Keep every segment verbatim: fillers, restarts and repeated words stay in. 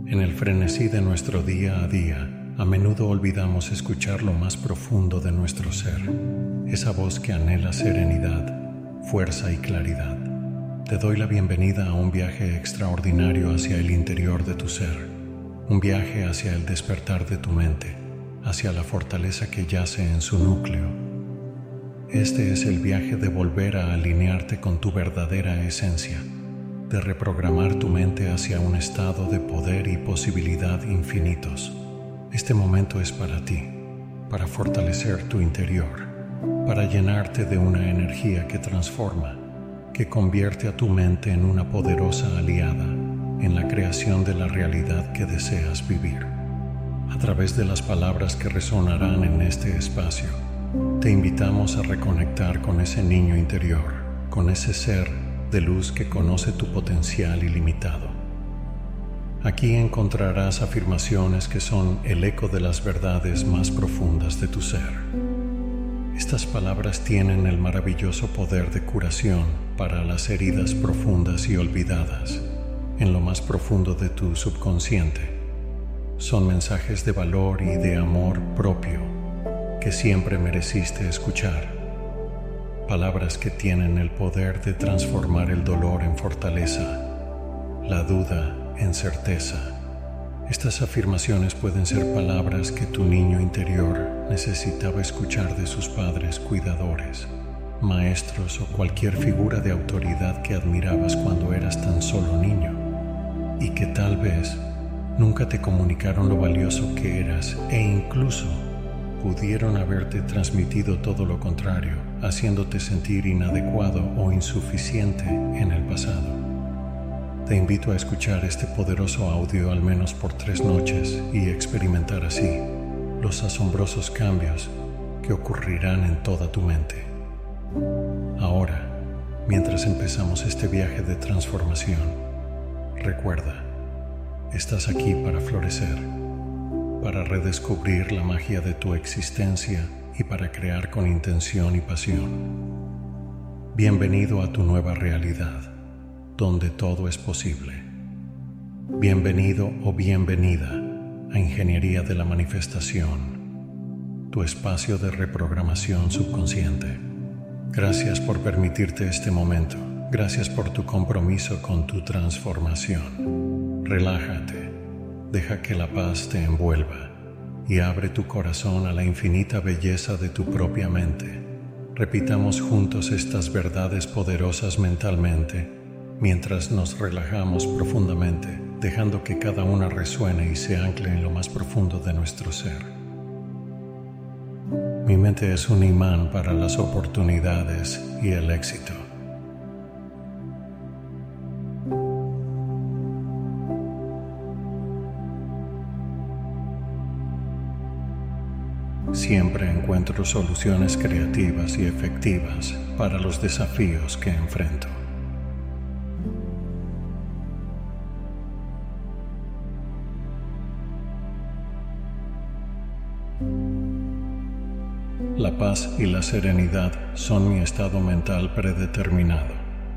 En el frenesí de nuestro día a día, a menudo olvidamos escuchar lo más profundo de nuestro ser, esa voz que anhela serenidad, fuerza y claridad. Te doy la bienvenida a un viaje extraordinario hacia el interior de tu ser, un viaje hacia el despertar de tu mente, hacia la fortaleza que yace en su núcleo. Este es el viaje de volver a alinearte con tu verdadera esencia, de reprogramar tu mente hacia un estado de poder y posibilidad infinitos. Este momento es para ti, para fortalecer tu interior, para llenarte de una energía que transforma, que convierte a tu mente en una poderosa aliada en la creación de la realidad que deseas vivir. A través de las palabras que resonarán en este espacio, te invitamos a reconectar con ese niño interior, con ese ser de luz que conoce tu potencial ilimitado. Aquí encontrarás afirmaciones que son el eco de las verdades más profundas de tu ser. Estas palabras tienen el maravilloso poder de curación para las heridas profundas y olvidadas en lo más profundo de tu subconsciente. Son mensajes de valor y de amor propio que siempre mereciste escuchar. Palabras que tienen el poder de transformar el dolor en fortaleza, la duda en certeza. Estas afirmaciones pueden ser palabras que tu niño interior necesitaba escuchar de sus padres cuidadores, maestros o cualquier figura de autoridad que admirabas cuando eras tan solo niño, y que tal vez nunca te comunicaron lo valioso que eras e incluso pudieron haberte transmitido todo lo contrario, haciéndote sentir inadecuado o insuficiente en el pasado. Te invito a escuchar este poderoso audio al menos por tres noches y experimentar así los asombrosos cambios que ocurrirán en toda tu mente. Ahora, mientras empezamos este viaje de transformación, recuerda, estás aquí para florecer, para redescubrir la magia de tu existencia y para crear con intención y pasión. Bienvenido a tu nueva realidad, donde todo es posible. Bienvenido o bienvenida a Ingeniería de la Manifestación, tu espacio de reprogramación subconsciente. Gracias por permitirte este momento. Gracias por tu compromiso con tu transformación. Relájate, deja que la paz te envuelva y abre tu corazón a la infinita belleza de tu propia mente. Repitamos juntos estas verdades poderosas mentalmente mientras nos relajamos profundamente, dejando que cada una resuene y se ancle en lo más profundo de nuestro ser. Mi mente es un imán para las oportunidades y el éxito. Siempre encuentro soluciones creativas y efectivas para los desafíos que enfrento. La paz y la serenidad son mi estado mental predeterminado.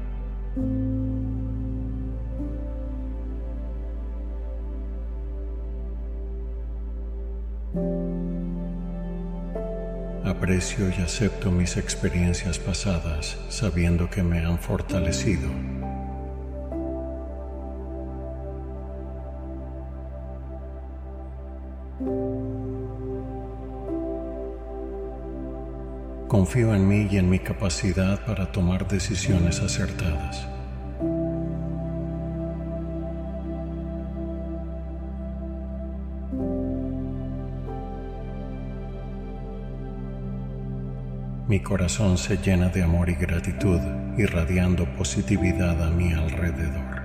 Aprecio y acepto mis experiencias pasadas, sabiendo que me han fortalecido. Confío en mí y en mi capacidad para tomar decisiones acertadas. Mi corazón se llena de amor y gratitud, irradiando positividad a mi alrededor.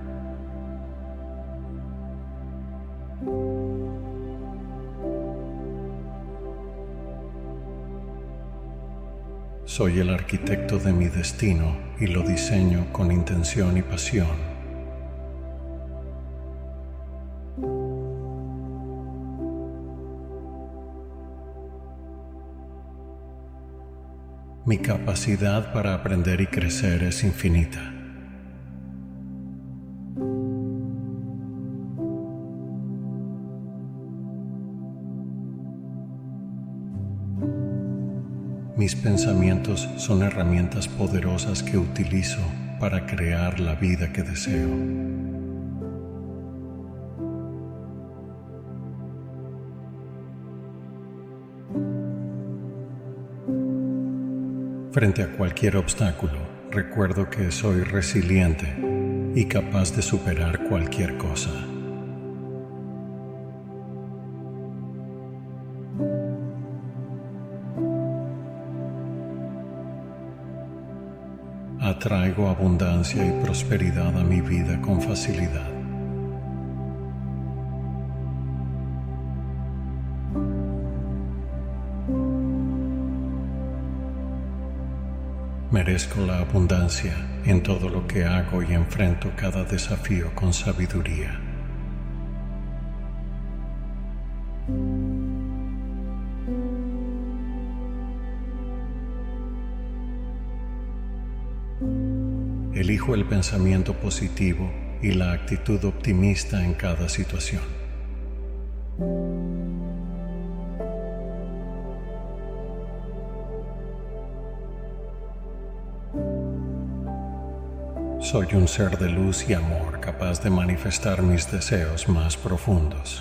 Soy el arquitecto de mi destino y lo diseño con intención y pasión. Mi capacidad para aprender y crecer es infinita. Mis pensamientos son herramientas poderosas que utilizo para crear la vida que deseo. Frente a cualquier obstáculo, recuerdo que soy resiliente y capaz de superar cualquier cosa. Atraigo abundancia y prosperidad a mi vida con facilidad. Merezco la abundancia en todo lo que hago y enfrento cada desafío con sabiduría. Elijo el pensamiento positivo y la actitud optimista en cada situación. Soy un ser de luz y amor capaz de manifestar mis deseos más profundos.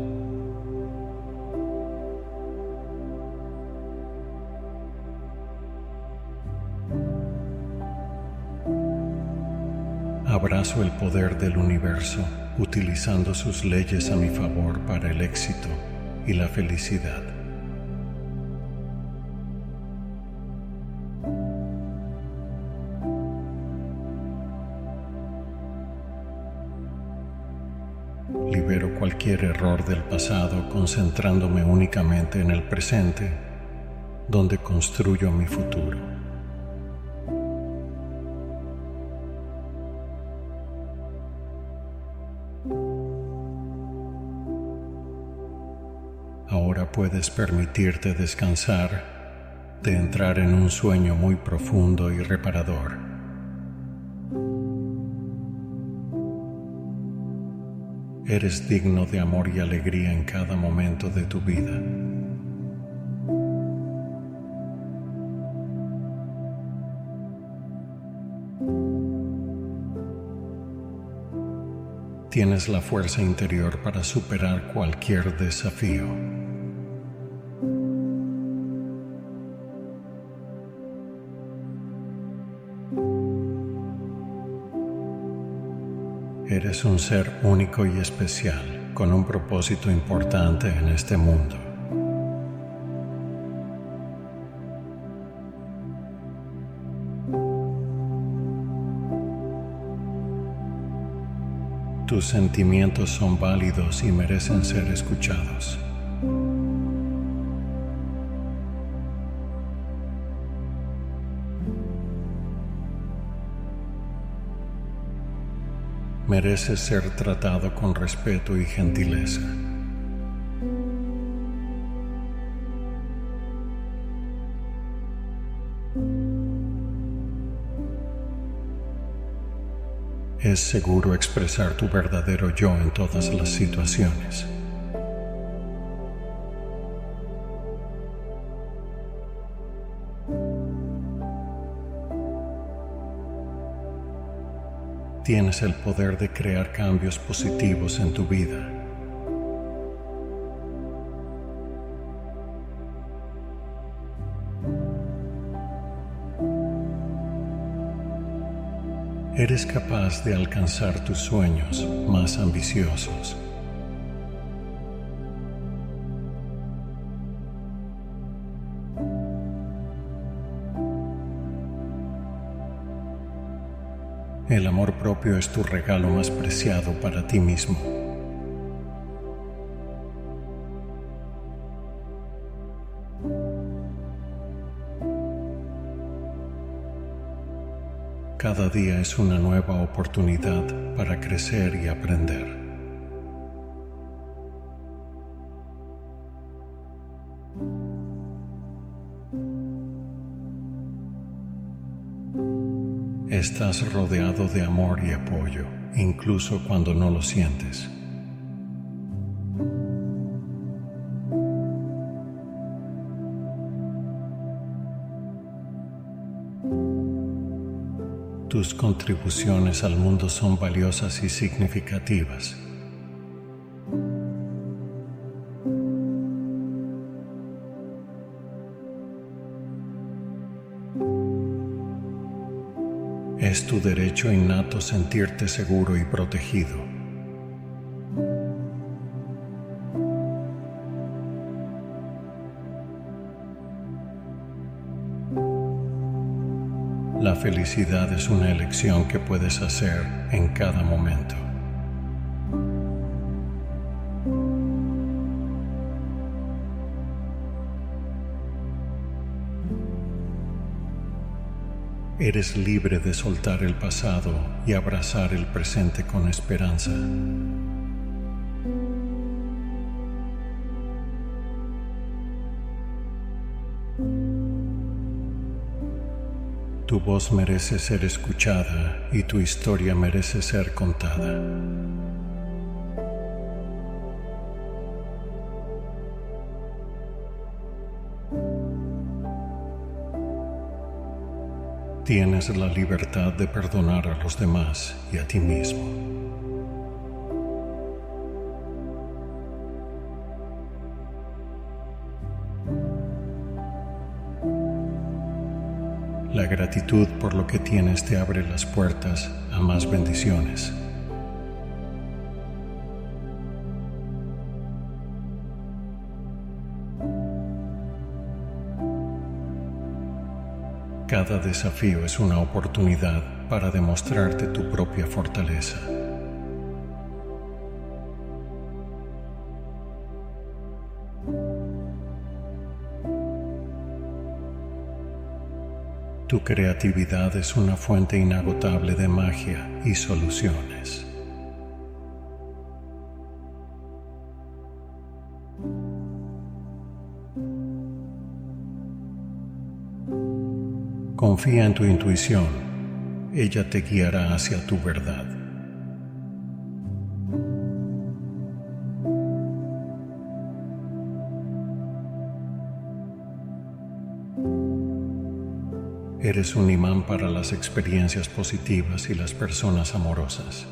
Abrazo el poder del universo, utilizando sus leyes a mi favor para el éxito y la felicidad. Libero cualquier error del pasado concentrándome únicamente en el presente, donde construyo mi futuro. Ahora puedes permitirte descansar, de entrar en un sueño muy profundo y reparador. Eres digno de amor y alegría en cada momento de tu vida. Tienes la fuerza interior para superar cualquier desafío. Eres un ser único y especial, con un propósito importante en este mundo. Tus sentimientos son válidos y merecen ser escuchados. Mereces ser tratado con respeto y gentileza. Es seguro expresar tu verdadero yo en todas las situaciones. Tienes el poder de crear cambios positivos en tu vida. Eres capaz de alcanzar tus sueños más ambiciosos. El amor propio es tu regalo más preciado para ti mismo. Cada día es una nueva oportunidad para crecer y aprender. Estás rodeado de amor y apoyo, incluso cuando no lo sientes. Tus contribuciones al mundo son valiosas y significativas. Es tu derecho innato sentirte seguro y protegido. La felicidad es una elección que puedes hacer en cada momento. Eres libre de soltar el pasado y abrazar el presente con esperanza. Tu voz merece ser escuchada y tu historia merece ser contada. Tienes la libertad de perdonar a los demás y a ti mismo. La gratitud por lo que tienes te abre las puertas a más bendiciones. Cada desafío es una oportunidad para demostrarte tu propia fortaleza. Tu creatividad es una fuente inagotable de magia y soluciones. Confía en tu intuición, ella te guiará hacia tu verdad. Eres un imán para las experiencias positivas y las personas amorosas.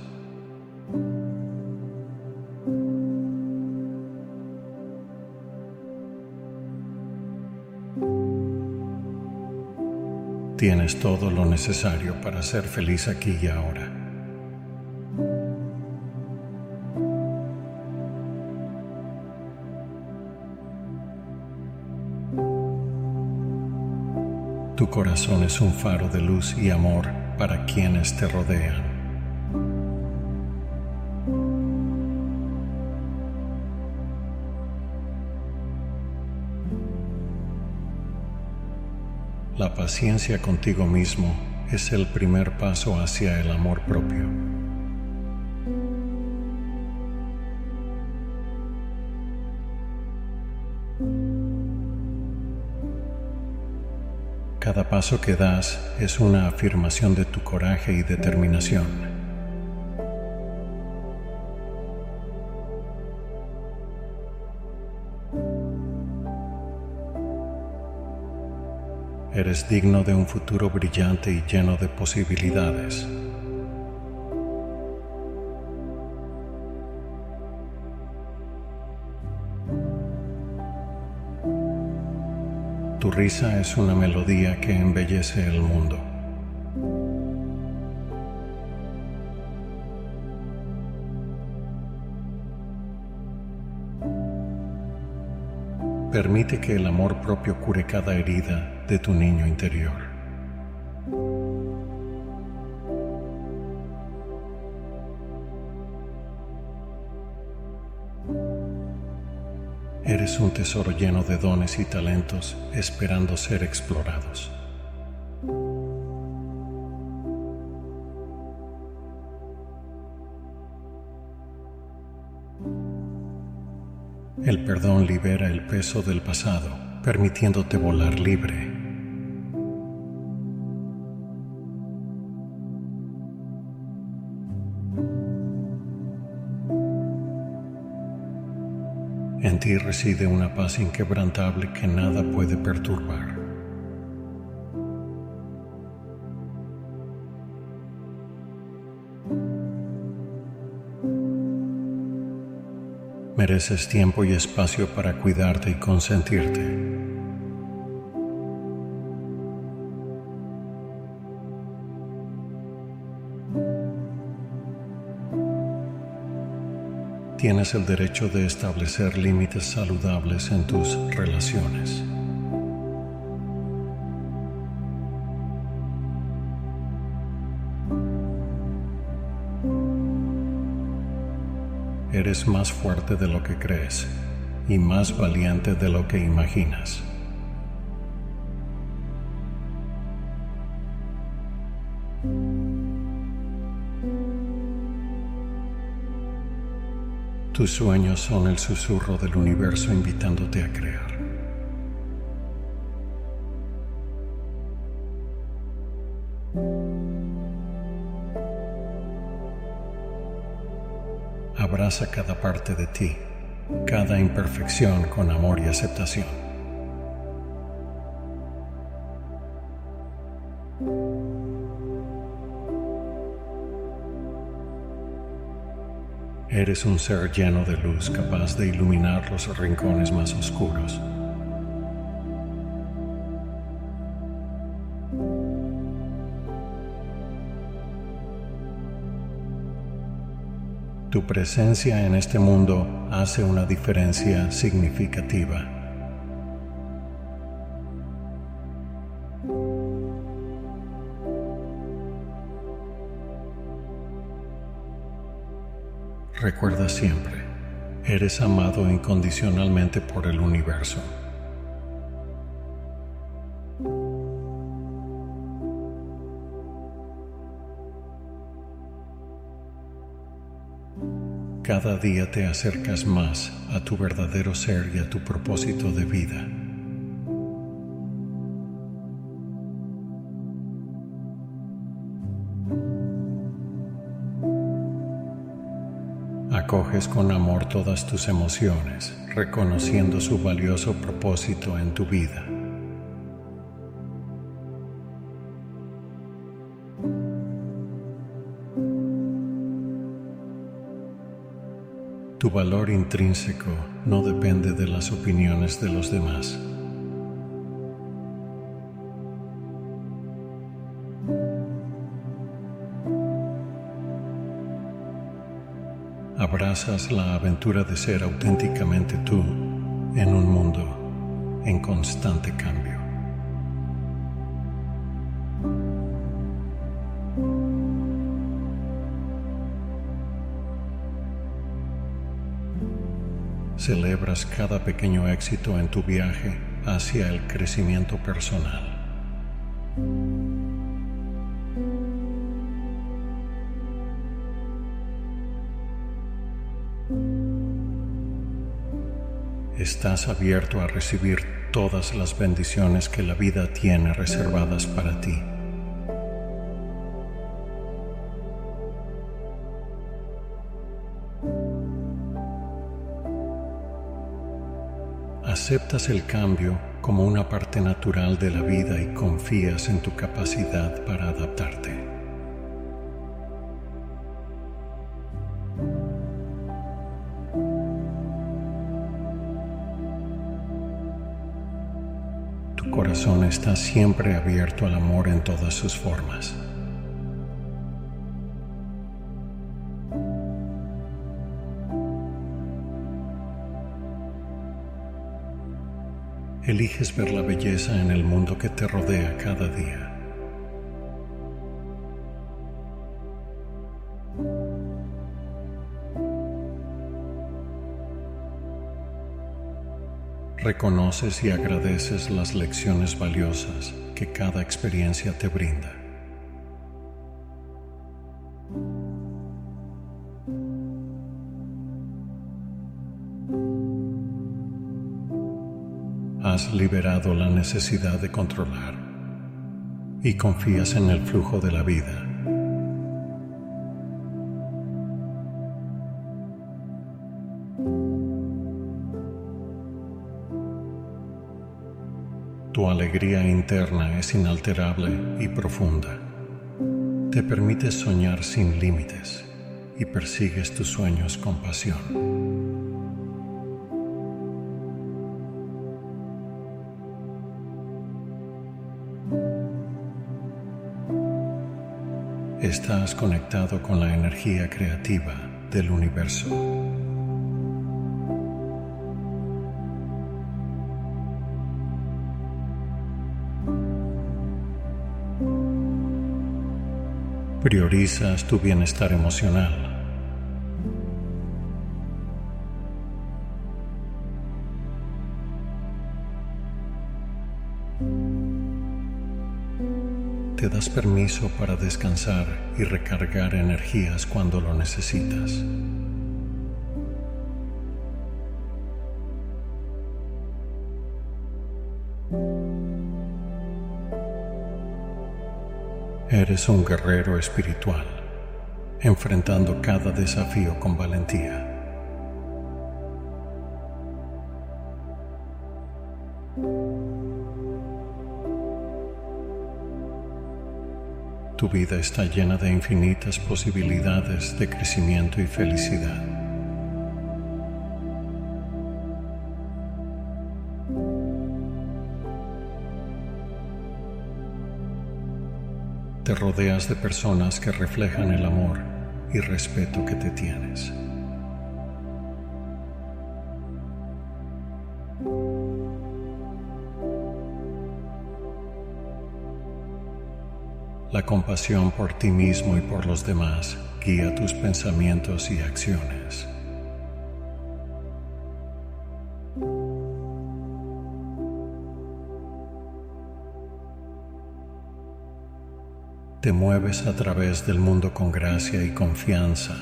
Tienes todo lo necesario para ser feliz aquí y ahora. Tu corazón es un faro de luz y amor para quienes te rodean. La paciencia contigo mismo es el primer paso hacia el amor propio. Cada paso que das es una afirmación de tu coraje y determinación. Eres digno de un futuro brillante y lleno de posibilidades. Tu risa es una melodía que embellece el mundo. Permite que el amor propio cure cada herida de tu niño interior. Eres un tesoro lleno de dones y talentos esperando ser explorados. El perdón libera el peso del pasado, permitiéndote volar libre. En ti reside una paz inquebrantable que nada puede perturbar. Mereces tiempo y espacio para cuidarte y consentirte. Tienes el derecho de establecer límites saludables en tus relaciones. Eres más fuerte de lo que crees y más valiente de lo que imaginas. Tus sueños son el susurro del universo invitándote a crear. Abraza cada parte de ti, cada imperfección con amor y aceptación. Eres un ser lleno de luz, capaz de iluminar los rincones más oscuros. Tu presencia en este mundo hace una diferencia significativa. Recuerda siempre, eres amado incondicionalmente por el universo. Cada día te acercas más a tu verdadero ser y a tu propósito de vida. Acoges con amor todas tus emociones, reconociendo su valioso propósito en tu vida. Tu valor intrínseco no depende de las opiniones de los demás. Abrazas la aventura de ser auténticamente tú en un mundo en constante cambio. Celebras cada pequeño éxito en tu viaje hacia el crecimiento personal. Estás abierto a recibir todas las bendiciones que la vida tiene reservadas para ti. Aceptas el cambio como una parte natural de la vida y confías en tu capacidad para adaptarte. Tu corazón está siempre abierto al amor en todas sus formas. Eliges ver la belleza en el mundo que te rodea cada día. Reconoces y agradeces las lecciones valiosas que cada experiencia te brinda. Has liberado la necesidad de controlar y confías en el flujo de la vida. Tu alegría interna es inalterable y profunda. Te permites soñar sin límites y persigues tus sueños con pasión. Estás conectado con la energía creativa del universo. Priorizas tu bienestar emocional. Te das permiso para descansar y recargar energías cuando lo necesitas. Eres un guerrero espiritual, enfrentando cada desafío con valentía. Tu vida está llena de infinitas posibilidades de crecimiento y felicidad. Te rodeas de personas que reflejan el amor y respeto que te tienes. La compasión por ti mismo y por los demás guía tus pensamientos y acciones. Te mueves a través del mundo con gracia y confianza.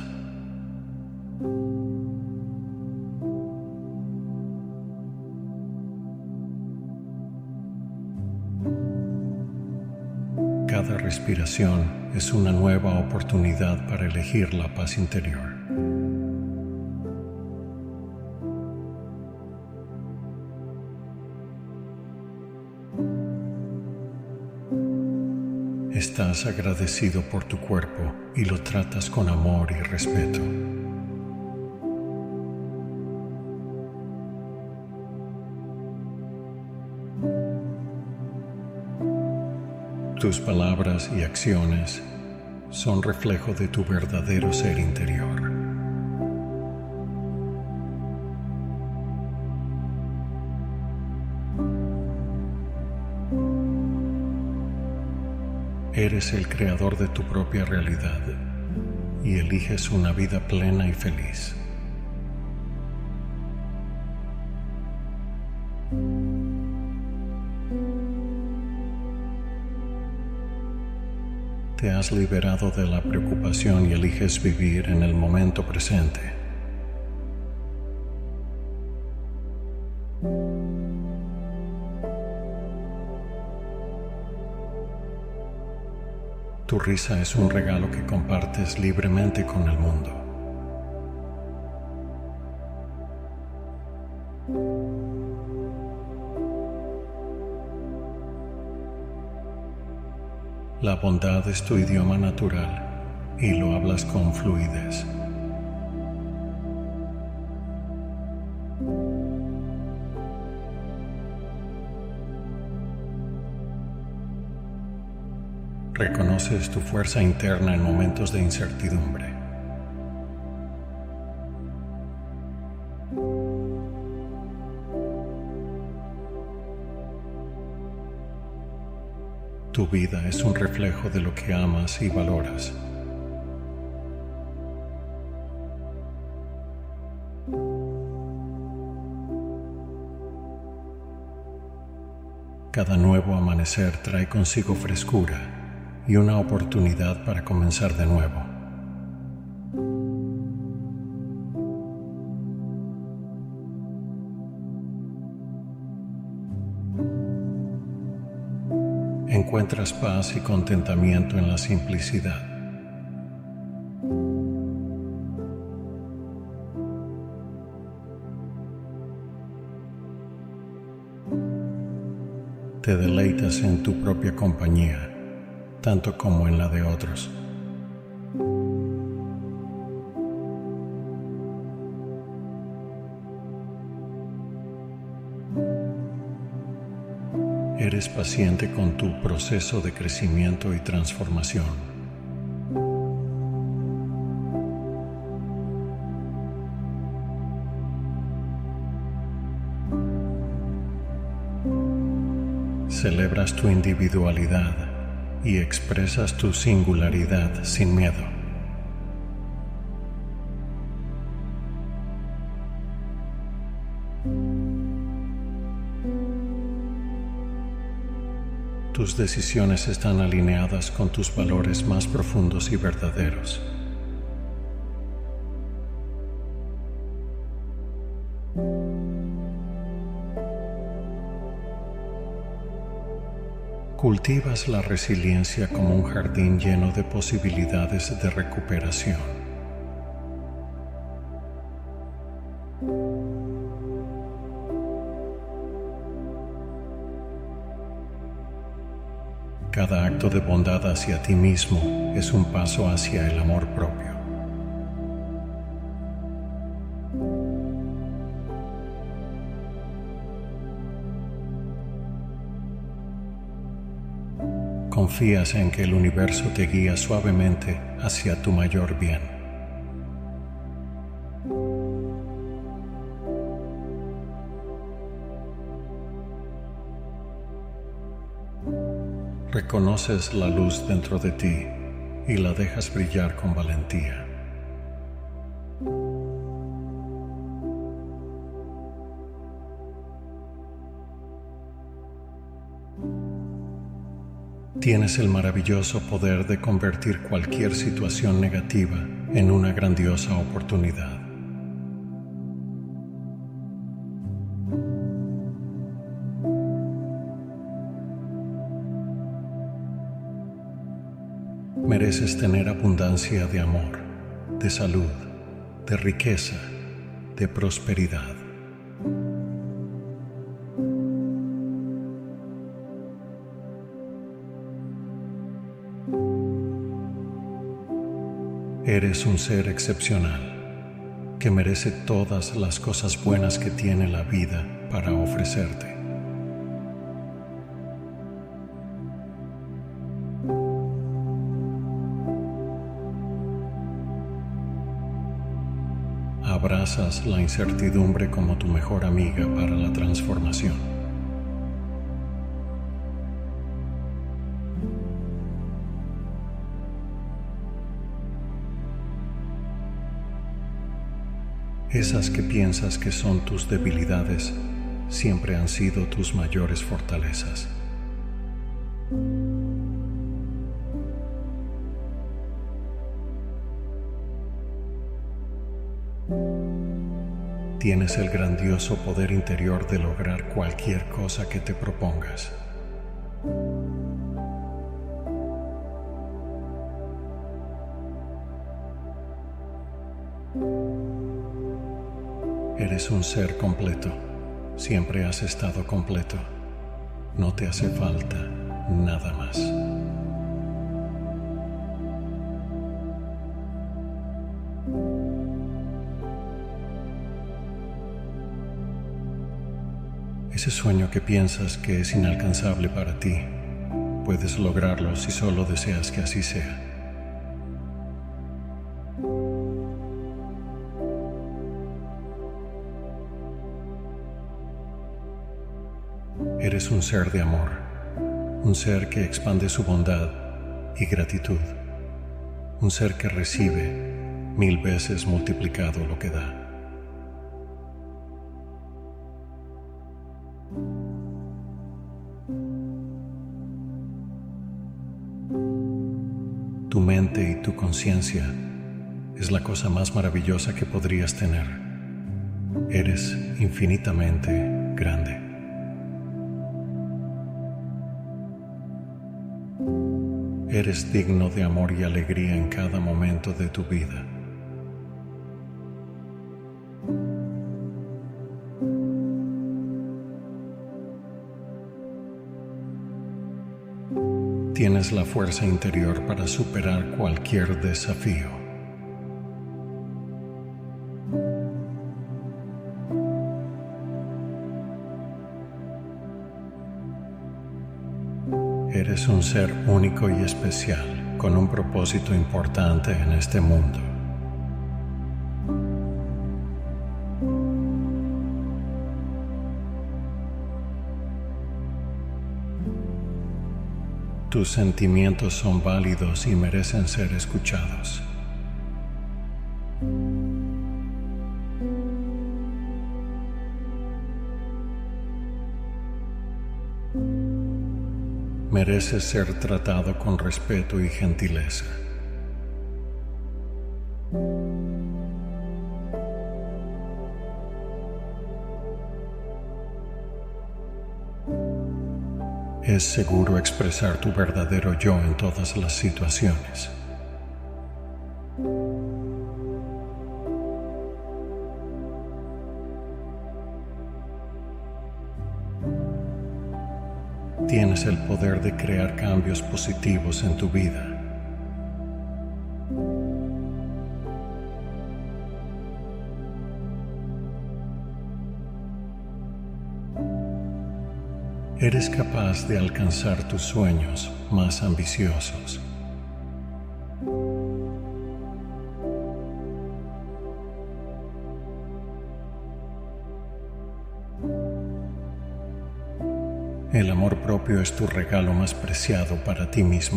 Cada respiración es una nueva oportunidad para elegir la paz interior. Estás agradecido por tu cuerpo y lo tratas con amor y respeto. Tus palabras y acciones son reflejo de tu verdadero ser interior. Eres el creador de tu propia realidad y eliges una vida plena y feliz. Te has liberado de la preocupación y eliges vivir en el momento presente. Tu risa es un regalo que compartes libremente con el mundo. La bondad es tu idioma natural y lo hablas con fluidez. Reconoces tu fuerza interna en momentos de incertidumbre. Tu vida es un reflejo de lo que amas y valoras. Cada nuevo amanecer trae consigo frescura y una oportunidad para comenzar de nuevo. Encuentras paz y contentamiento en la simplicidad. Te deleitas en tu propia compañía, tanto como en la de otros. Eres paciente con tu proceso de crecimiento y transformación. celebras tu individualidad y expresas tu singularidad sin miedo. Tus decisiones están alineadas con tus valores más profundos y verdaderos. Cultivas la resiliencia como un jardín lleno de posibilidades de recuperación. Cada acto de bondad hacia ti mismo es un paso hacia el amor propio. Confías en que el universo te guía suavemente hacia tu mayor bien. Reconoces la luz dentro de ti y la dejas brillar con valentía. Tienes el maravilloso poder de convertir cualquier situación negativa en una grandiosa oportunidad. Mereces tener abundancia de amor, de salud, de riqueza, de prosperidad. Eres un ser excepcional que merece todas las cosas buenas que tiene la vida para ofrecerte. Abrazas la incertidumbre como tu mejor amiga para la transformación. Esas que piensas que son tus debilidades siempre han sido tus mayores fortalezas. Tienes el grandioso poder interior de lograr cualquier cosa que te propongas. Eres un ser completo. Siempre has estado completo. No te hace falta nada más. Ese sueño que piensas que es inalcanzable para ti, puedes lograrlo si solo deseas que así sea. Eres un ser de amor, un ser que expande su bondad y gratitud, un ser que recibe mil veces multiplicado lo que da. Tu mente y tu conciencia es la cosa más maravillosa que podrías tener. Eres infinitamente grande. Eres digno de amor y alegría en cada momento de tu vida. Tienes la fuerza interior para superar cualquier desafío. Eres un ser único y especial, con un propósito importante en este mundo. Tus sentimientos son válidos y merecen ser escuchados. Mereces ser tratado con respeto y gentileza. Es seguro expresar tu verdadero yo en todas las situaciones. Tienes el poder de crear cambios positivos en tu vida. Eres capaz de alcanzar tus sueños más ambiciosos. El amor propio es tu regalo más preciado para ti mismo.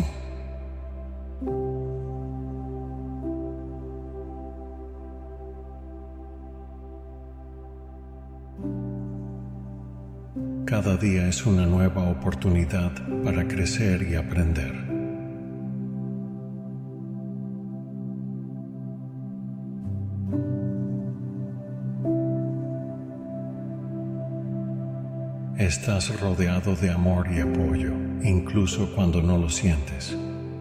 Cada día es una nueva oportunidad para crecer y aprender. Estás rodeado de amor y apoyo, incluso cuando no lo sientes.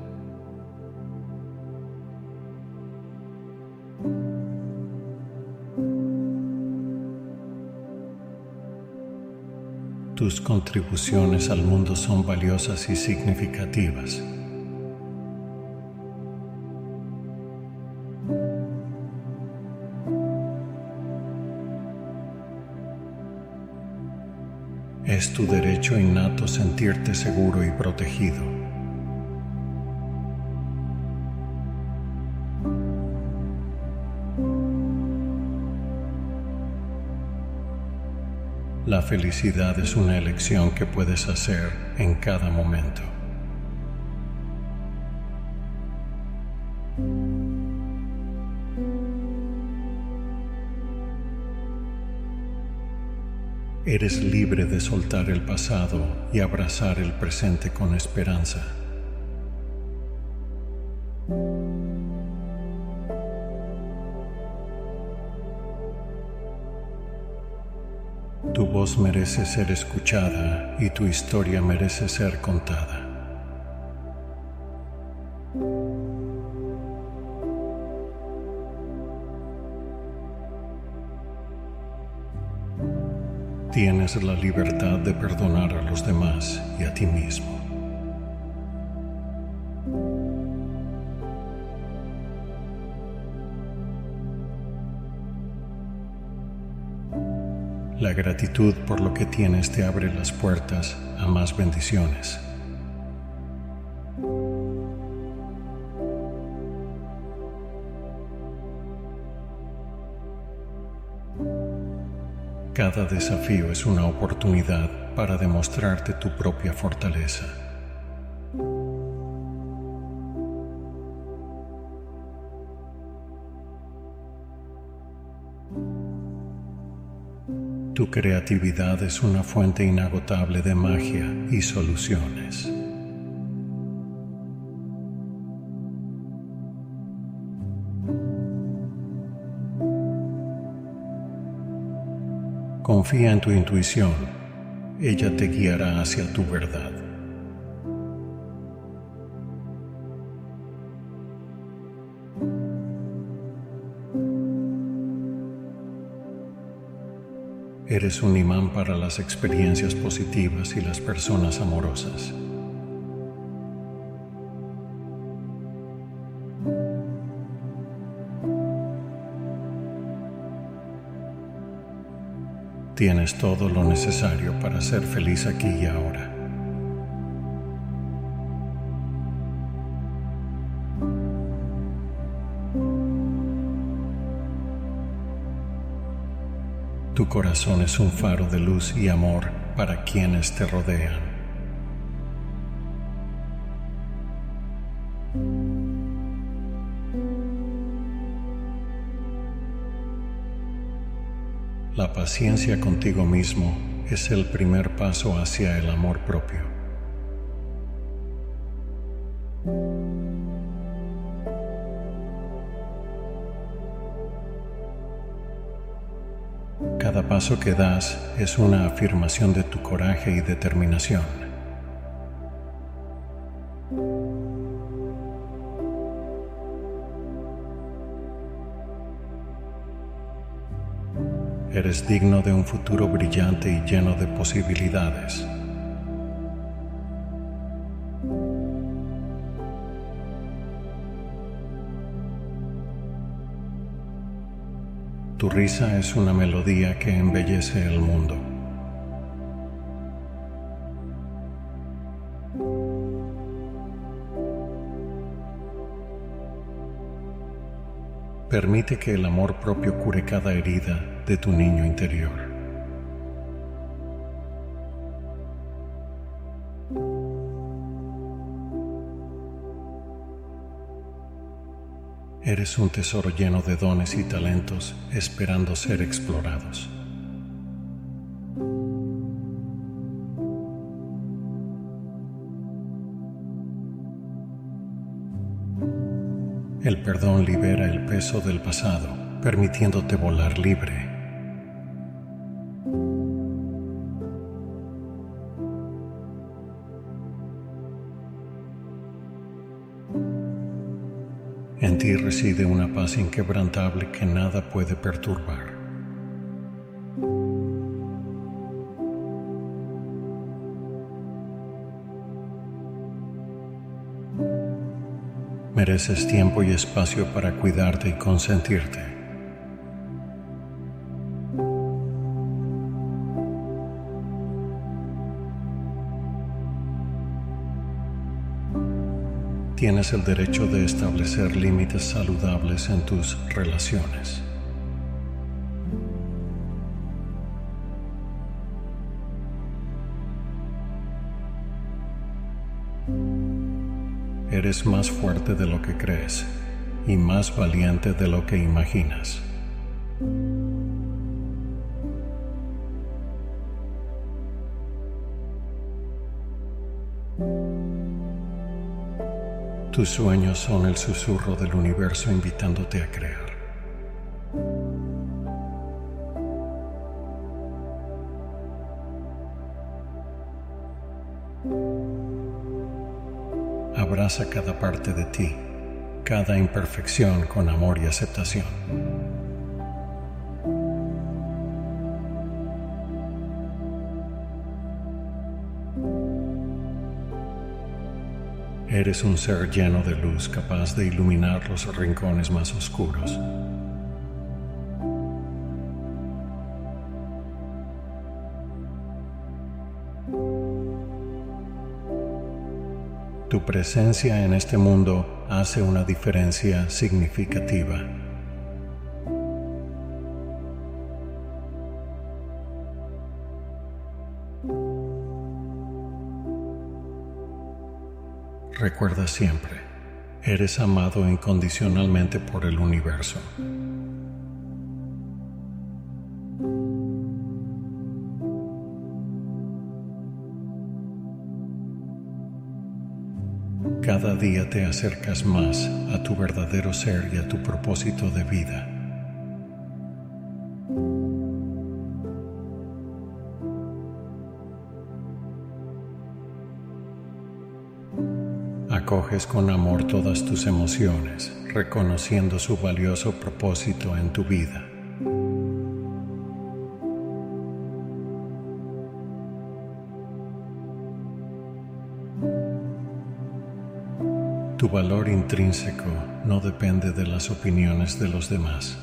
Tus contribuciones al mundo son valiosas y significativas. Es tu derecho innato sentirte seguro y protegido. La felicidad es una elección que puedes hacer en cada momento. Eres libre de soltar el pasado y abrazar el presente con esperanza. Tu voz merece ser escuchada y tu historia merece ser contada. Tienes la libertad de perdonar a los demás y a ti mismo. La gratitud por lo que tienes te abre las puertas a más bendiciones. Cada desafío es una oportunidad para demostrarte tu propia fortaleza. Tu creatividad es una fuente inagotable de magia y soluciones. Confía en tu intuición, ella te guiará hacia tu verdad. Eres un imán para las experiencias positivas y las personas amorosas. Tienes todo lo necesario para ser feliz aquí y ahora. Tu corazón es un faro de luz y amor para quienes te rodean. La paciencia contigo mismo es el primer paso hacia el amor propio. Cada paso que das es una afirmación de tu coraje y determinación. Eres digno de un futuro brillante y lleno de posibilidades. Tu risa es una melodía que embellece el mundo. Permite que el amor propio cure cada herida de tu niño interior. Eres un tesoro lleno de dones y talentos esperando ser explorados. El perdón libera el peso del pasado, permitiéndote volar libre. En ti reside una paz inquebrantable que nada puede perturbar. Mereces tiempo y espacio para cuidarte y consentirte. Tienes el derecho de establecer límites saludables en tus relaciones. Eres más fuerte de lo que crees y más valiente de lo que imaginas. Tus sueños son el susurro del universo invitándote a crear. Abraza cada parte de ti, cada imperfección con amor y aceptación. Eres un ser lleno de luz capaz de iluminar los rincones más oscuros. Tu presencia en este mundo hace una diferencia significativa. Recuerda siempre, eres amado incondicionalmente por el universo. Cada día te acercas más a tu verdadero ser y a tu propósito de vida. Acoges con amor todas tus emociones, reconociendo su valioso propósito en tu vida. Tu valor intrínseco no depende de las opiniones de los demás.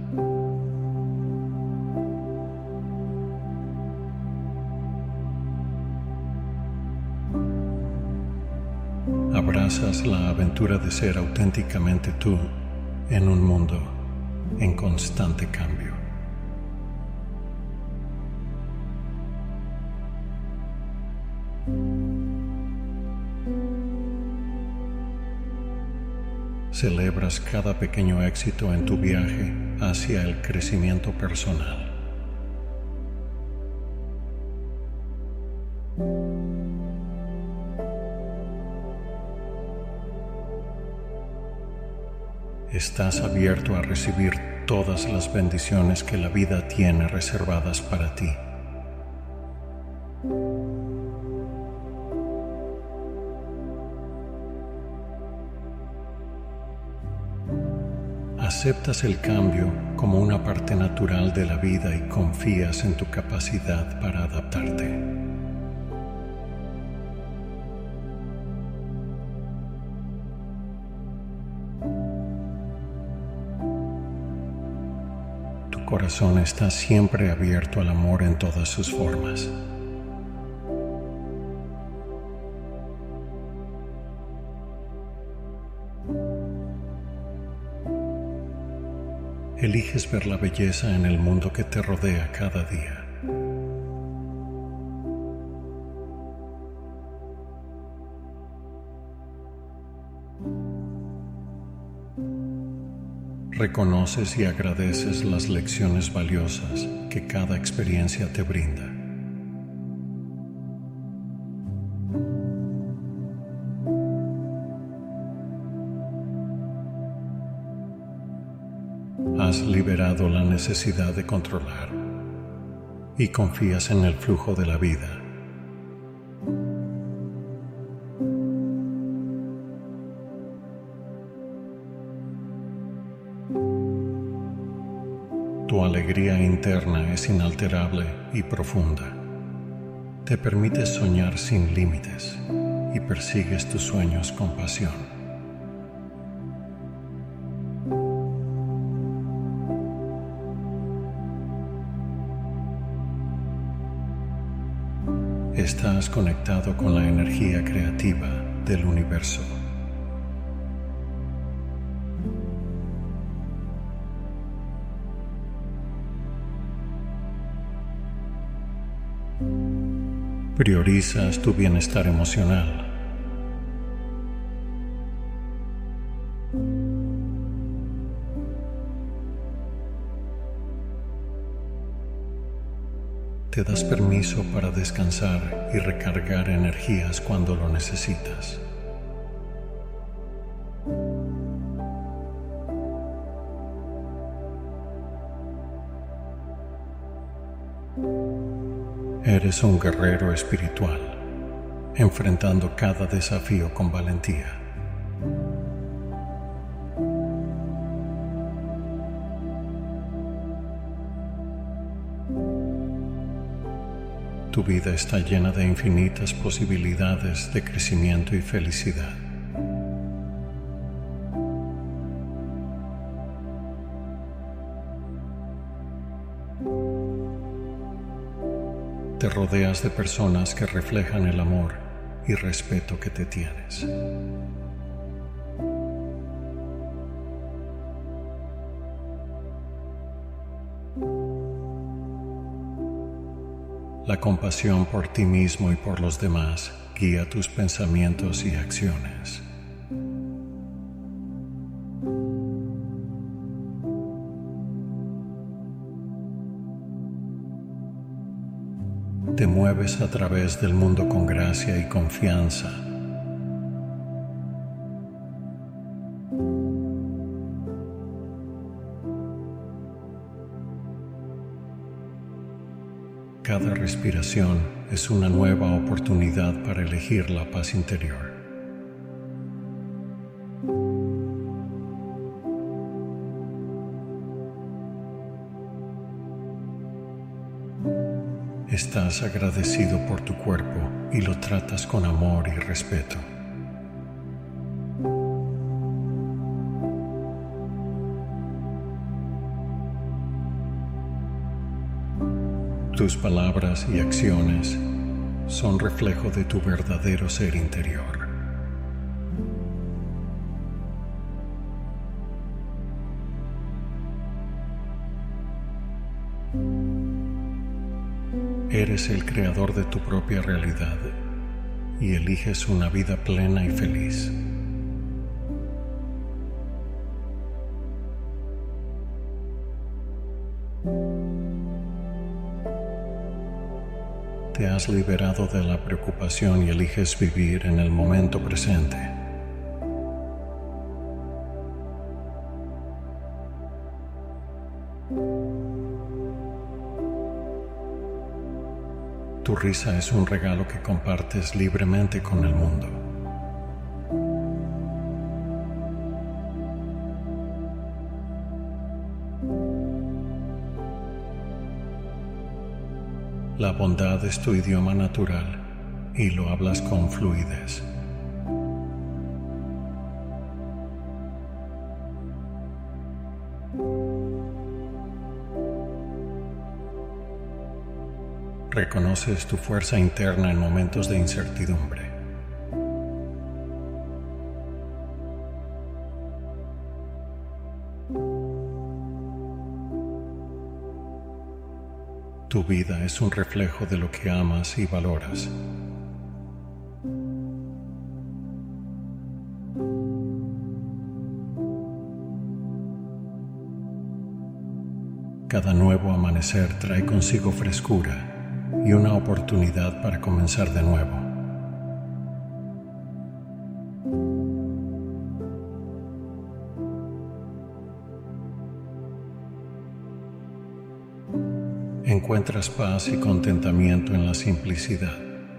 Abrazas la aventura de ser auténticamente tú en un mundo en constante cambio. Celebras cada pequeño éxito en tu viaje hacia el crecimiento personal. Estás abierto a recibir todas las bendiciones que la vida tiene reservadas para ti. Aceptas el cambio como una parte natural de la vida y confías en tu capacidad para adaptarte. Tu corazón está siempre abierto al amor en todas sus formas. Eliges ver la belleza en el mundo que te rodea cada día. Reconoces y agradeces las lecciones valiosas que cada experiencia te brinda. Has liberado la necesidad de controlar y confías en el flujo de la vida. Tu alegría interna es inalterable y profunda. Te permites soñar sin límites y persigues tus sueños con pasión. Estás conectado con la energía creativa del universo. Priorizas tu bienestar emocional. Te das permiso para descansar y recargar energías cuando lo necesitas. Eres un guerrero espiritual, enfrentando cada desafío con valentía. Tu vida está llena de infinitas posibilidades de crecimiento y felicidad. Te rodeas de personas que reflejan el amor y respeto que te tienes. La compasión por ti mismo y por los demás guía tus pensamientos y acciones. Te mueves a través del mundo con gracia y confianza. Cada respiración es una nueva oportunidad para elegir la paz interior. Estás agradecido por tu cuerpo y lo tratas con amor y respeto. Tus palabras y acciones son reflejo de tu verdadero ser interior. Eres el creador de tu propia realidad y eliges una vida plena y feliz. Te has liberado de la preocupación y eliges vivir en el momento presente. Tu risa es un regalo que compartes libremente con el mundo. La bondad es tu idioma natural y lo hablas con fluidez. Reconoces tu fuerza interna en momentos de incertidumbre. Tu vida es un reflejo de lo que amas y valoras. Cada nuevo amanecer trae consigo frescura y una oportunidad para comenzar de nuevo. Encuentras paz y contentamiento en la simplicidad.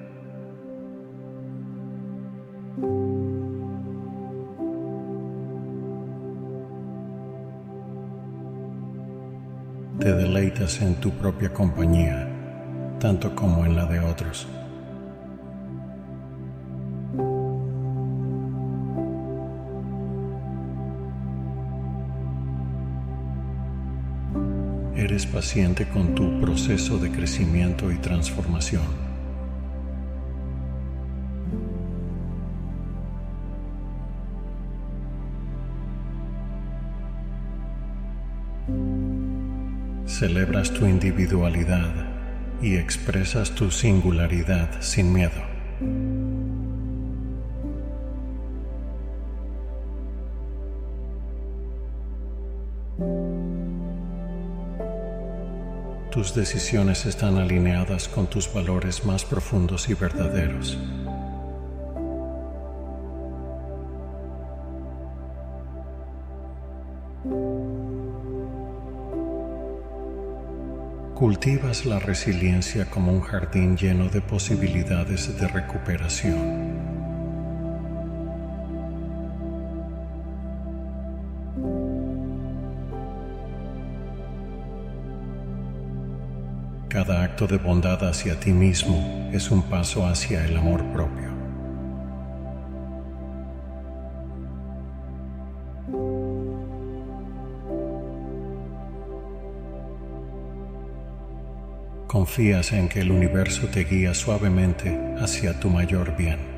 Te deleitas en tu propia compañía, tanto como en la de otros. Eres paciente con tu proceso de crecimiento y transformación. Celebras tu individualidad y expresas tu singularidad sin miedo. Tus decisiones están alineadas con tus valores más profundos y verdaderos. Cultivas la resiliencia como un jardín lleno de posibilidades de recuperación. Cada acto de bondad hacia ti mismo es un paso hacia el amor propio. Confías en que el universo te guía suavemente hacia tu mayor bien.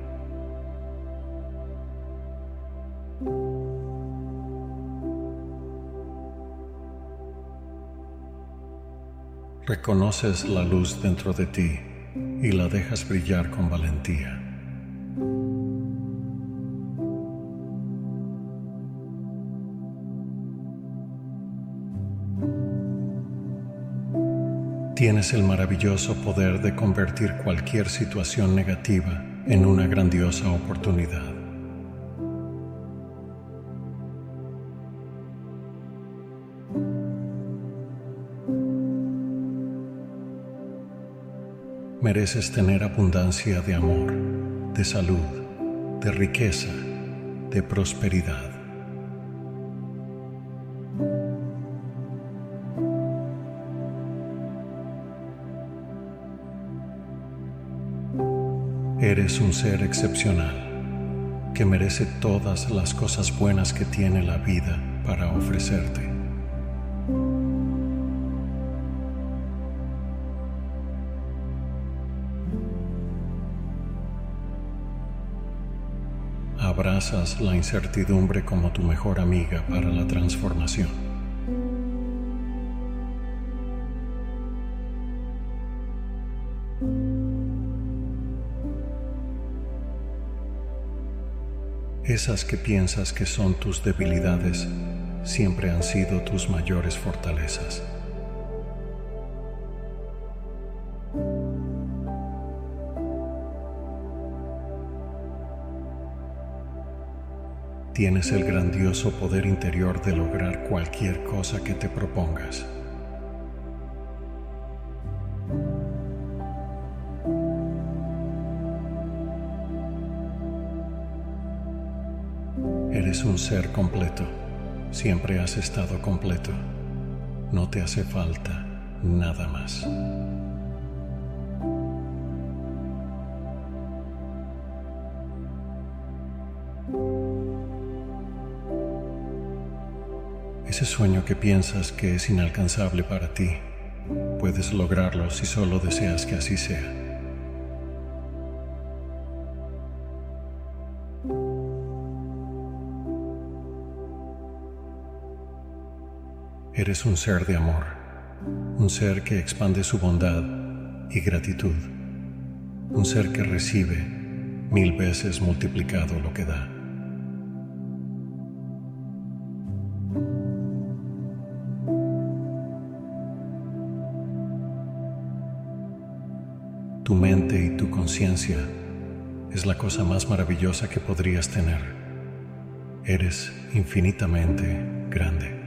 Reconoces la luz dentro de ti y la dejas brillar con valentía. Tienes el maravilloso poder de convertir cualquier situación negativa en una grandiosa oportunidad. Mereces tener abundancia de amor, de salud, de riqueza, de prosperidad. Eres un ser excepcional que merece todas las cosas buenas que tiene la vida para ofrecerte. Abrazas la incertidumbre como tu mejor amiga para la transformación. Esas que piensas que son tus debilidades siempre han sido tus mayores fortalezas. tienes el grandioso poder interior de lograr cualquier cosa que te propongas. Eres un ser completo. Siempre has estado completo. No te hace falta nada más. Ese sueño que piensas que es inalcanzable para ti, puedes lograrlo si solo deseas que así sea. Eres un ser de amor, un ser que expande su bondad y gratitud, un ser que recibe mil veces multiplicado lo que da. Tu mente y tu conciencia es la cosa más maravillosa que podrías tener. Eres infinitamente grande.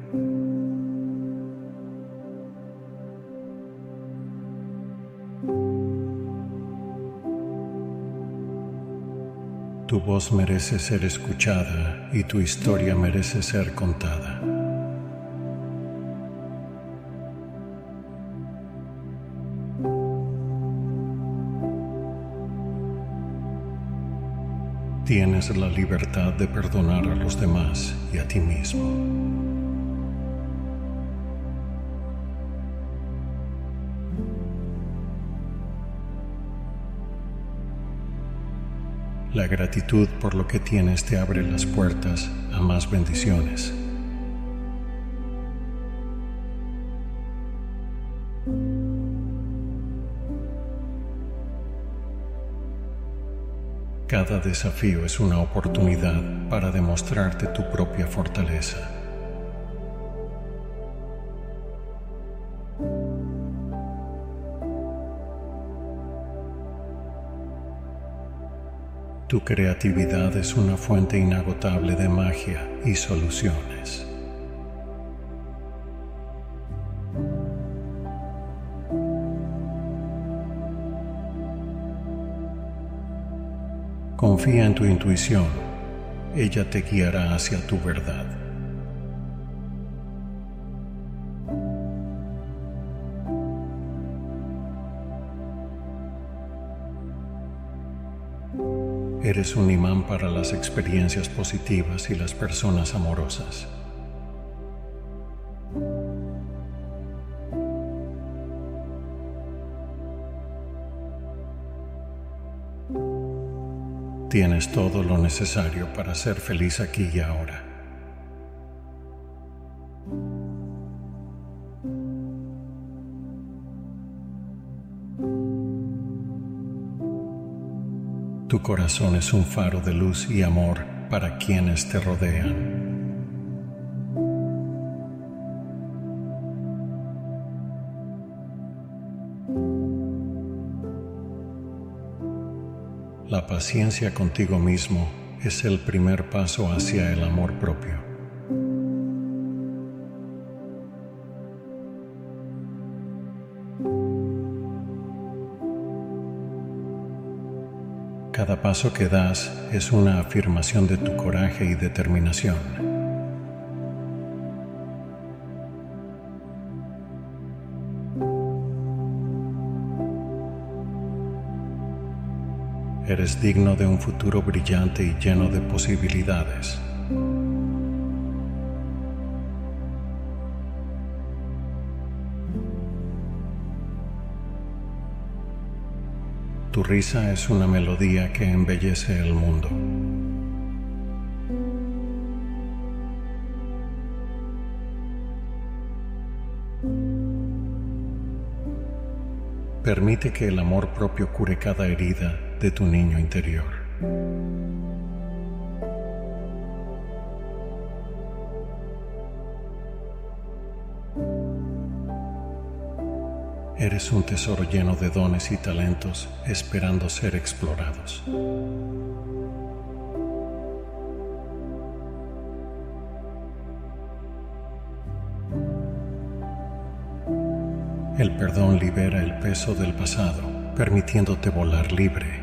Tu voz merece ser escuchada y tu historia merece ser contada. Tienes la libertad de perdonar a los demás y a ti mismo. La gratitud por lo que tienes te abre las puertas a más bendiciones. Cada desafío es una oportunidad para demostrarte tu propia fortaleza. Tu creatividad es una fuente inagotable de magia y soluciones. Confía en tu intuición, ella te guiará hacia tu verdad. Eres un imán para las experiencias positivas y las personas amorosas. Tienes todo lo necesario para ser feliz aquí y ahora. Tu corazón es un faro de luz y amor para quienes te rodean. La paciencia contigo mismo es el primer paso hacia el amor propio. Cada paso que das es una afirmación de tu coraje y determinación. Eres digno de un futuro brillante y lleno de posibilidades. Tu risa es una melodía que embellece el mundo. Permite que el amor propio cure cada herida de tu niño interior. Eres un tesoro lleno de dones y talentos esperando ser explorados. El perdón libera el peso del pasado, permitiéndote volar libre.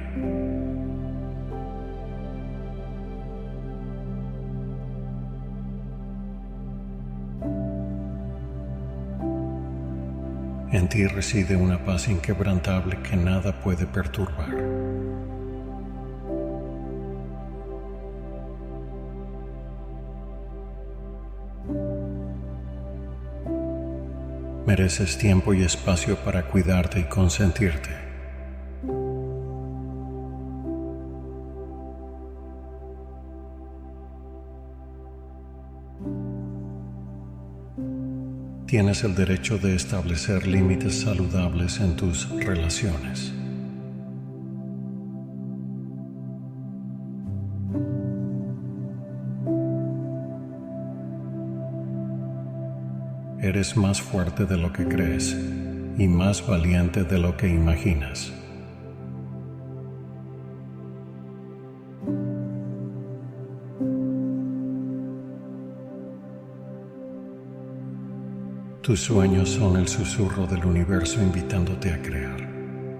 En ti reside una paz inquebrantable que nada puede perturbar. Mereces tiempo y espacio para cuidarte y consentirte. Tienes el derecho de establecer límites saludables en tus relaciones. Eres más fuerte de lo que crees y más valiente de lo que imaginas. Tus sueños son el susurro del universo invitándote a crear.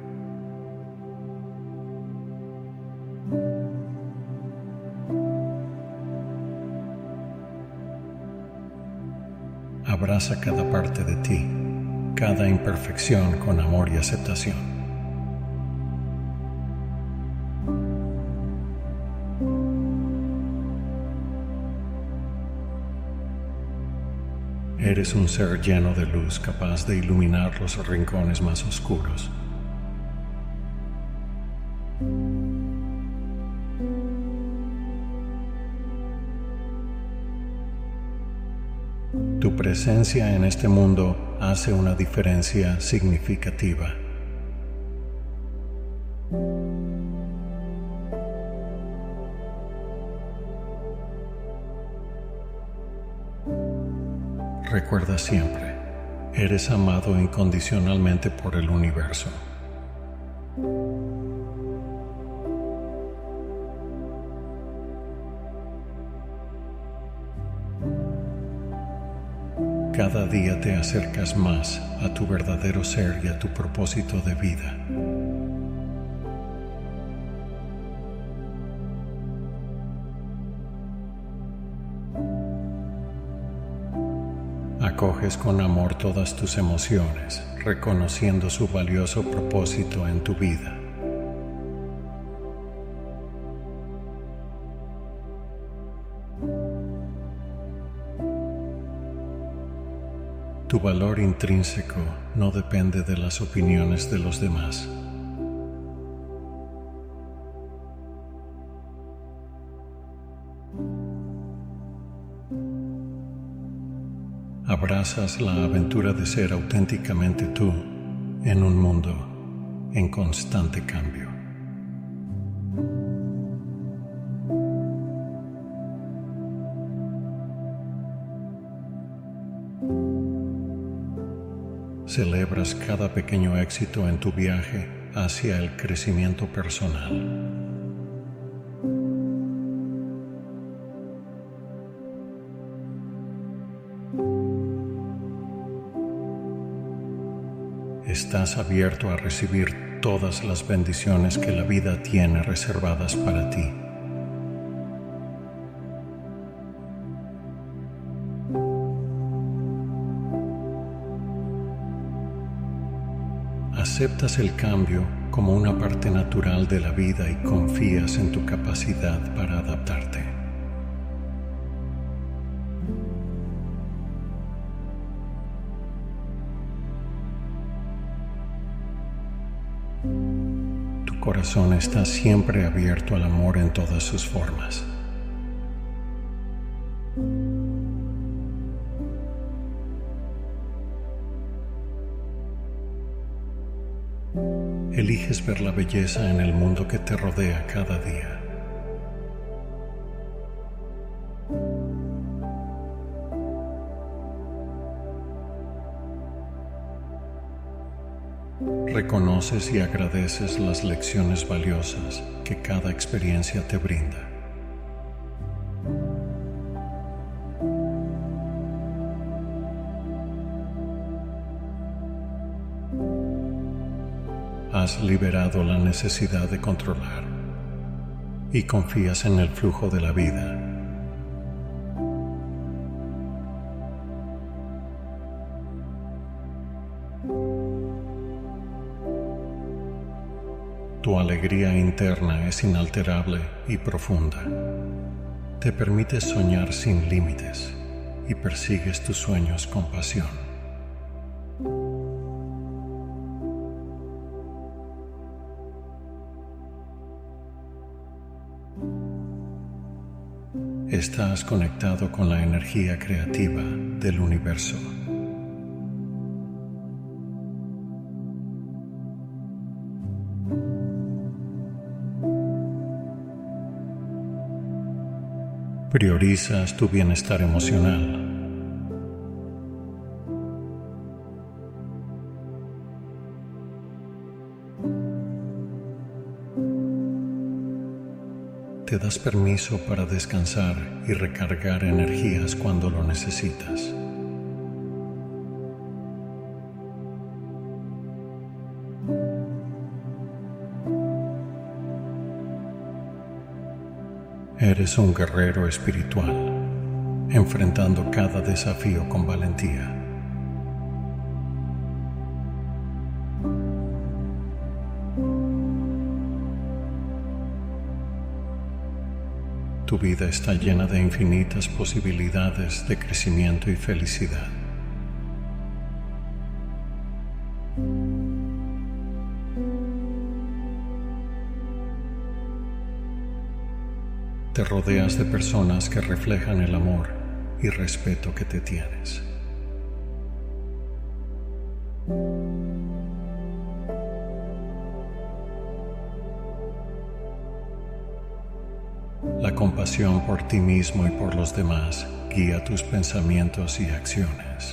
Abraza cada parte de ti, cada imperfección con amor y aceptación. Eres un ser lleno de luz capaz de iluminar los rincones más oscuros. Tu presencia en este mundo hace una diferencia significativa. Recuerda siempre, eres amado incondicionalmente por el universo. Cada día te acercas más a tu verdadero ser y a tu propósito de vida. Acoges con amor todas tus emociones, reconociendo su valioso propósito en tu vida. Tu valor intrínseco no depende de las opiniones de los demás. Abrazas la aventura de ser auténticamente tú en un mundo en constante cambio. Celebras cada pequeño éxito en tu viaje hacia el crecimiento personal. Estás abierto a recibir todas las bendiciones que la vida tiene reservadas para ti. Aceptas el cambio como una parte natural de la vida y confías en tu capacidad para adaptarte. Tu corazón está siempre abierto al amor en todas sus formas. Eliges ver la belleza en el mundo que te rodea cada día. Reconoces y agradeces las lecciones valiosas que cada experiencia te brinda. has liberado la necesidad de controlar y confías en el flujo de la vida. Tu alegría interna es inalterable y profunda. Te permites soñar sin límites y persigues tus sueños con pasión. Estás conectado con la energía creativa del universo. Priorizas tu bienestar emocional. Te das permiso para descansar y recargar energías cuando lo necesitas. Eres un guerrero espiritual, enfrentando cada desafío con valentía. Tu vida está llena de infinitas posibilidades de crecimiento y felicidad. Te rodeas de personas que reflejan el amor y respeto que te tienes. La compasión por ti mismo y por los demás guía tus pensamientos y acciones.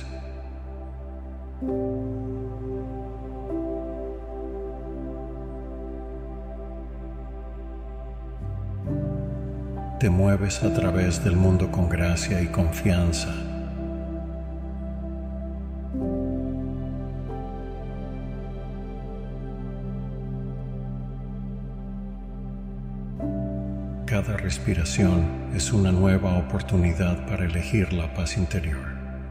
Te mueves a través del mundo con gracia y confianza. Cada respiración es una nueva oportunidad para elegir la paz interior.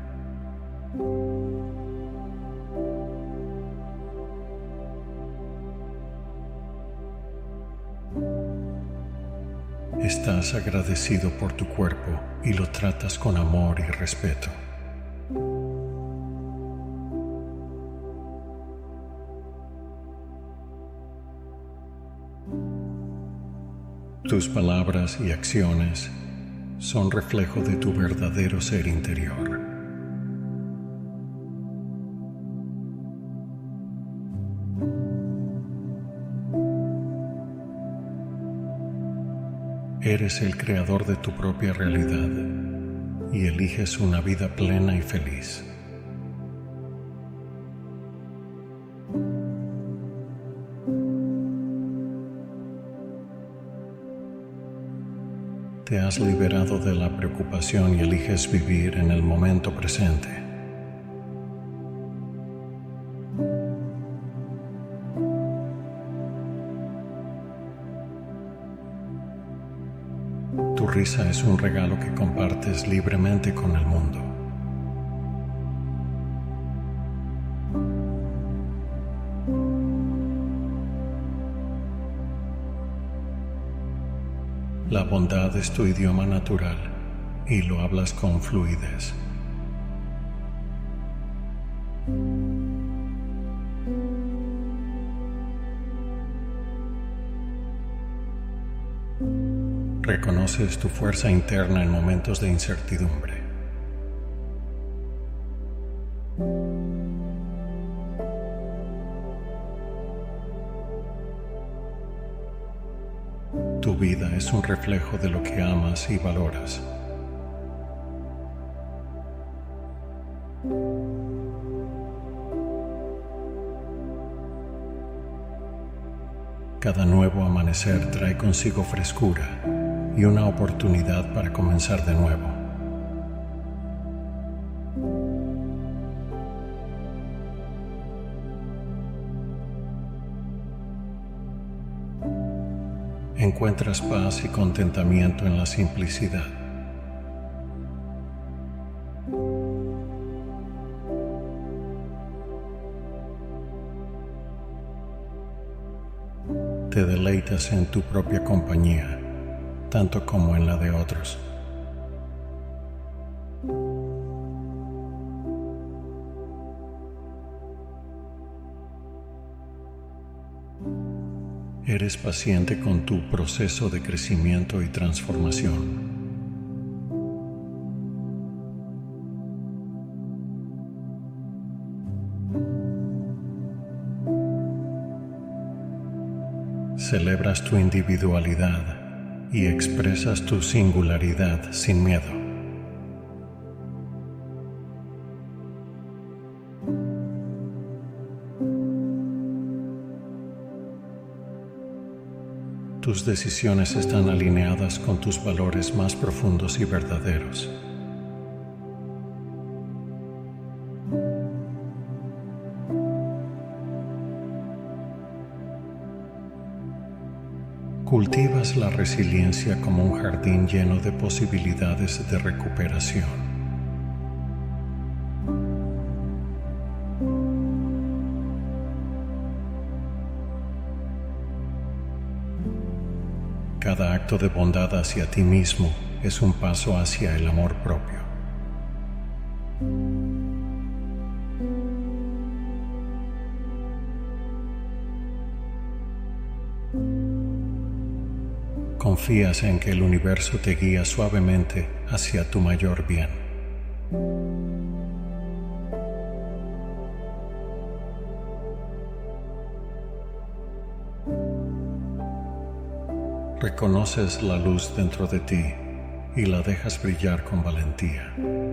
Estás agradecido por tu cuerpo y lo tratas con amor y respeto. Tus palabras y acciones son reflejo de tu verdadero ser interior. Eres el creador de tu propia realidad y eliges una vida plena y feliz. Te has liberado de la preocupación y eliges vivir en el momento presente. Tu risa es un regalo que compartes libremente con el mundo. La bondad es tu idioma natural y lo hablas con fluidez. Reconoces tu fuerza interna en momentos de incertidumbre. Tu vida es un reflejo de lo que amas y valoras. Cada nuevo amanecer trae consigo frescura y una oportunidad para comenzar de nuevo. encuentras paz y contentamiento en la simplicidad. Te deleitas en tu propia compañía, tanto como en la de otros. Eres paciente con tu proceso de crecimiento y transformación. Celebras tu individualidad y expresas tu singularidad sin miedo. Tus decisiones están alineadas con tus valores más profundos y verdaderos. Cultivas la resiliencia como un jardín lleno de posibilidades de recuperación. Cada acto de bondad hacia ti mismo es un paso hacia el amor propio. Confías en que el universo te guía suavemente hacia tu mayor bien. Reconoces la luz dentro de ti y la dejas brillar con valentía.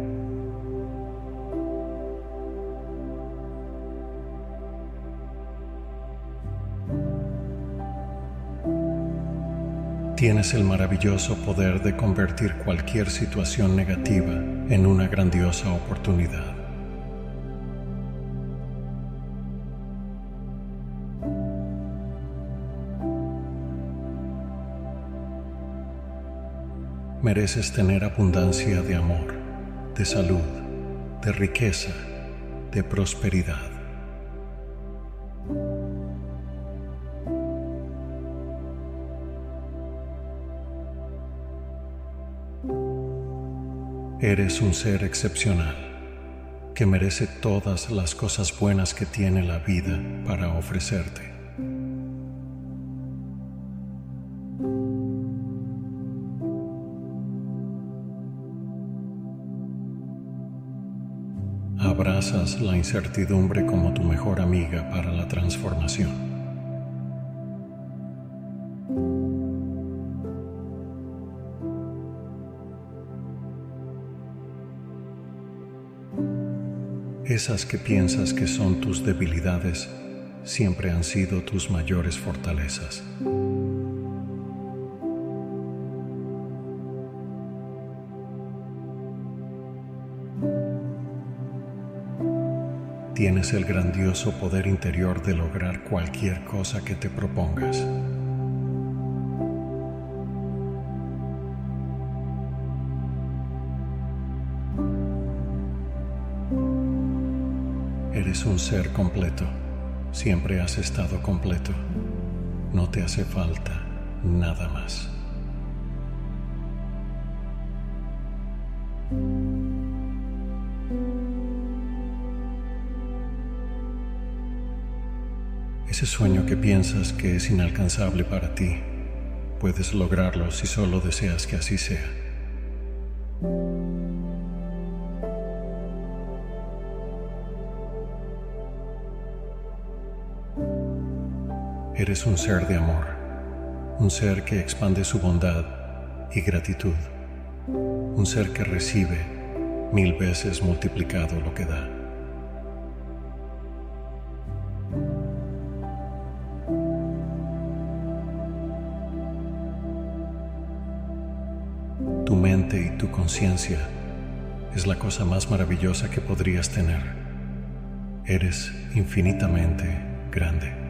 Tienes el maravilloso poder de convertir cualquier situación negativa en una grandiosa oportunidad. Mereces tener abundancia de amor, de salud, de riqueza, de prosperidad. Eres un ser excepcional que merece todas las cosas buenas que tiene la vida para ofrecerte. Abrazas la incertidumbre como tu mejor amiga para la transformación. Esas que piensas que son tus debilidades siempre han sido tus mayores fortalezas. Tienes el grandioso poder interior de lograr cualquier cosa que te propongas. Eres un ser completo. Siempre has estado completo. No te hace falta nada más. Ese sueño que piensas que es inalcanzable para ti, puedes lograrlo si solo deseas que así sea. Eres un ser de amor, un ser que expande su bondad y gratitud, un ser que recibe mil veces multiplicado lo que da. Tu mente y tu conciencia es la cosa más maravillosa que podrías tener. Eres infinitamente grande.